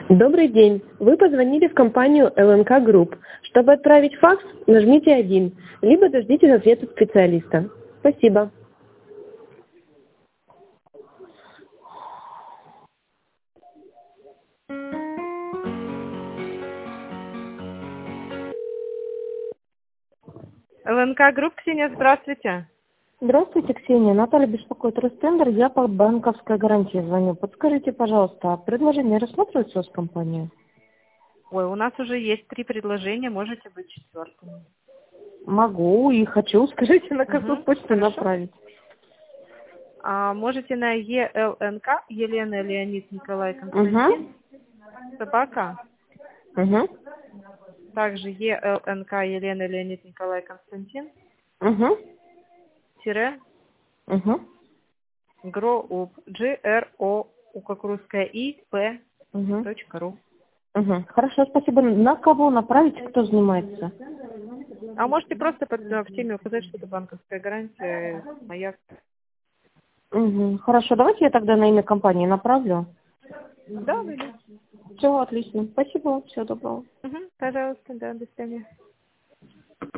Добрый день. Вы позвонили в компанию ЛНК Групп. Чтобы отправить факс, нажмите 1, либо дождитесь ответа специалиста. Спасибо. ЛНК Групп, Ксения, здравствуйте. Здравствуйте, Ксения. Наталья беспокоит Ростендер. Я по банковской гарантии звоню. Подскажите, пожалуйста, предложение рассматривается с компанией? Ой, у нас уже есть 3 предложения, можете быть четвертым. Могу и хочу. Скажите, на какую почту Хорошо. направить? Можете на ЕЛНК, Елена Леонид Николай Константин, собака. Также ЕЛНК, Елена Леонид Николай Константин, тире, ГРОУП, GRO, как русская И, П, .ру. Хорошо, спасибо. На кого направить, кто занимается? А можете просто в теме указать, что это банковская гарантия, моя. Хорошо, давайте я тогда на имя компании направлю. Да, да. Все, отлично. Спасибо, всего доброго. Пожалуйста, да, до свидания.